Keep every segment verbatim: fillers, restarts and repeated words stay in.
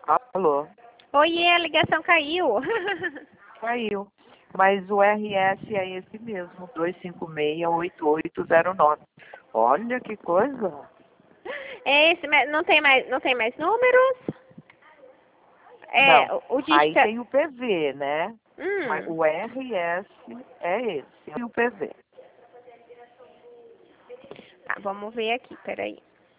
Alô? Oiê, a ligação caiu. Caiu. Mas o R S é esse mesmo, dois cinco seis, oito oito zero nove. Olha que coisa. É esse, mas não tem mais, não tem mais números? É, Não, o, o aí dígito... tem o P V, né? Mas Hum, o R S é esse, e o P V. tá, vamos ver aqui, peraí.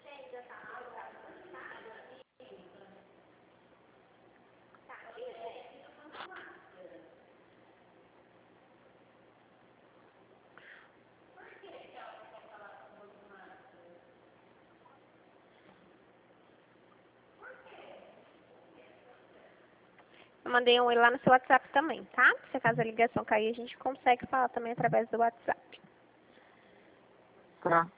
Eu mandei um oi lá no seu WhatsApp também, tá? Se caso a ligação cair, a gente consegue falar também através do WhatsApp. Tá.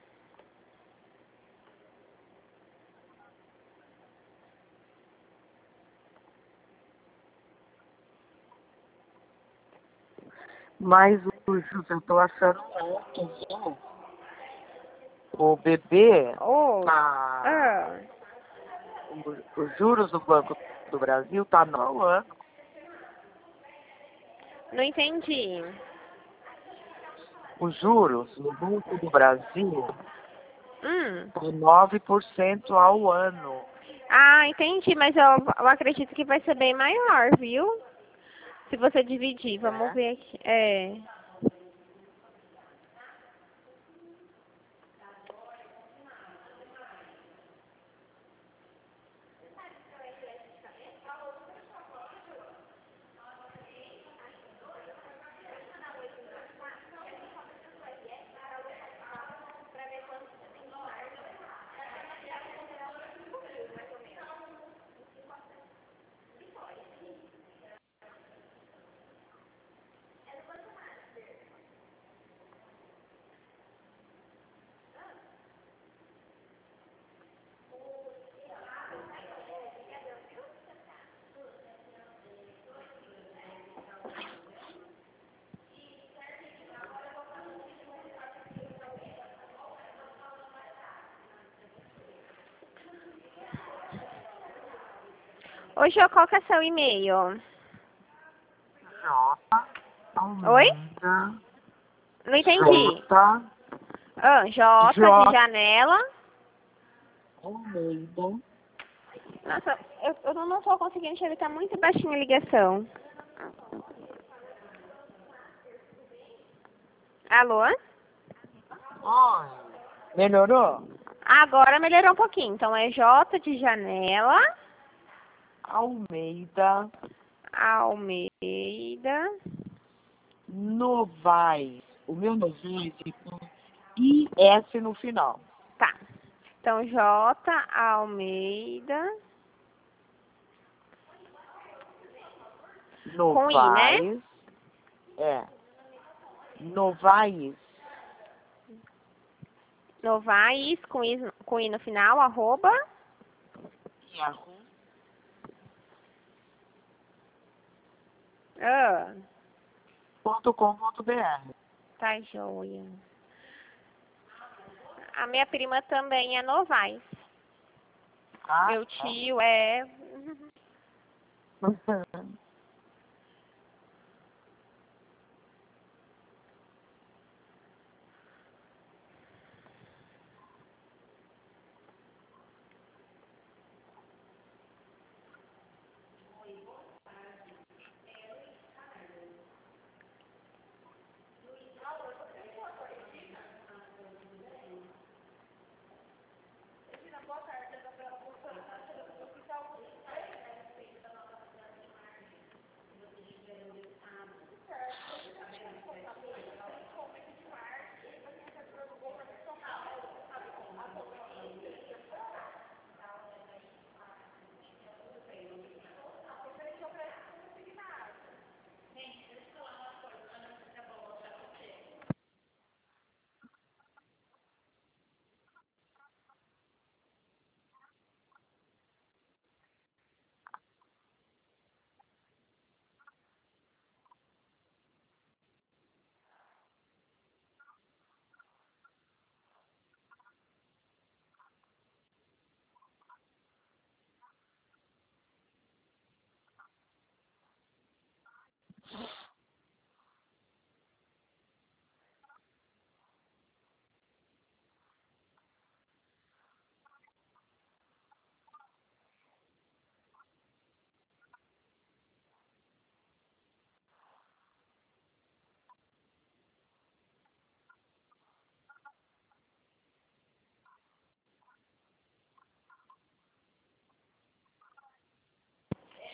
Mas o José, eu tô achando alto, viu? O bebê, Oh, tá, ah, o- os juros do Banco do Brasil tá no ano. não entendi. Os juros no Banco do Brasil Hum. estão nove por cento ao ano. Ah, entendi, mas eu, eu acredito que vai ser bem maior, viu? Se você dividir, vamos Né? ver aqui. É. Ô, Jô, qual que é seu e-mail? J. Oi? Almeida. Não entendi. J. Ah, J de J. janela. Almeida. Nossa, eu, eu não tô conseguindo enxergar, tá muito baixinha a ligação. Alô? Oi. Melhorou? Agora melhorou um pouquinho. Então é J de janela, Almeida. Almeida. Novaes. O meu Novaes é com I S no final. Tá. Então J Almeida. Com I, né? Novaes. É. Novaes. Novais, com I, com I no final, arroba. Yahoo. Ah, Ponto com ponto br. tá joia. A minha prima também é Novais. Ah, Meu tá. tio é.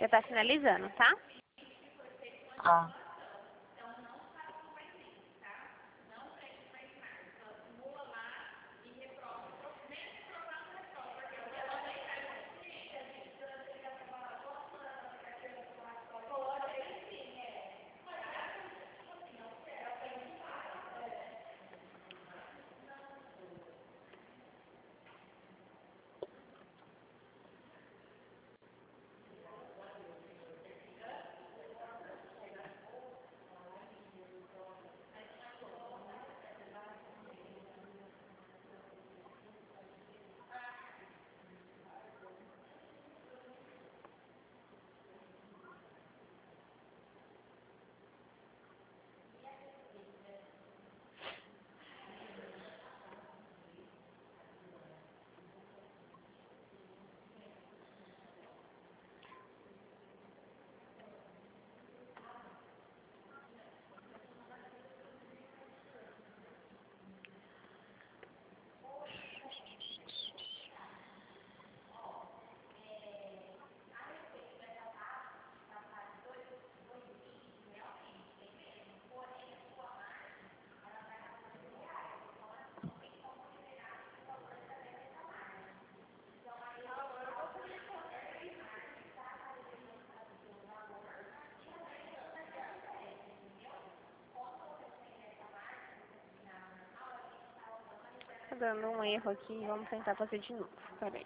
Já tá finalizando, tá? Ah. Tá dando um erro aqui, vamos tentar fazer de novo. Peraí.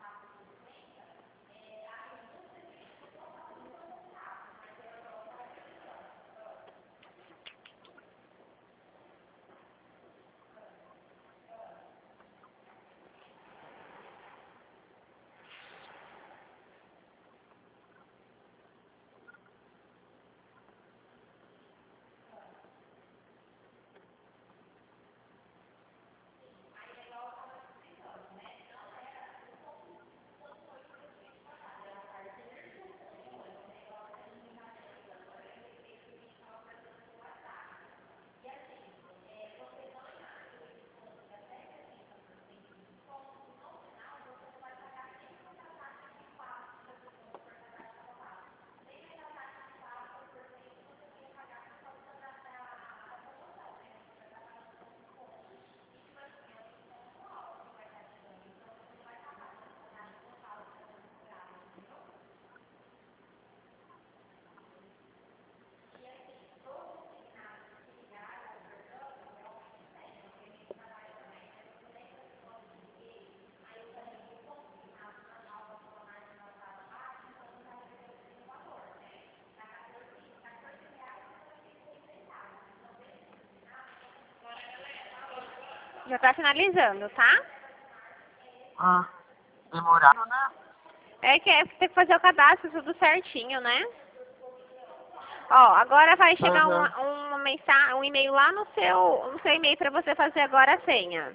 Já tá finalizando, tá? Ah. Demorado, né? É que é, tem que fazer o cadastro tudo certinho, né? Ó, agora vai chegar Uhum. um, um, mensagem, um e-mail lá no seu, no seu e-mail para você fazer agora a senha.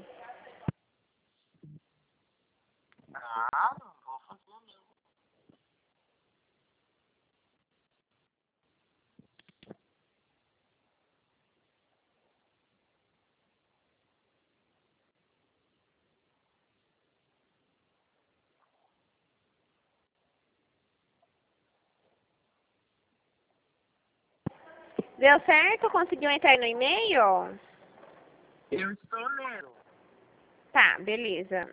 Ah, não vou fazer mesmo. Deu certo? Conseguiu entrar no e-mail? Eu estou lendo. Tá, beleza.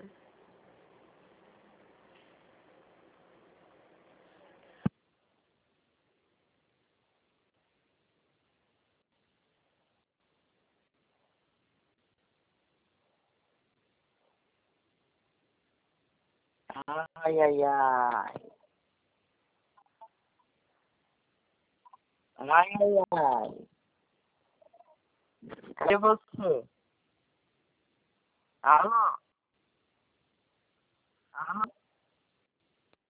Ai, ai, ai. Ai, ai, ai. Cadê você? Alô?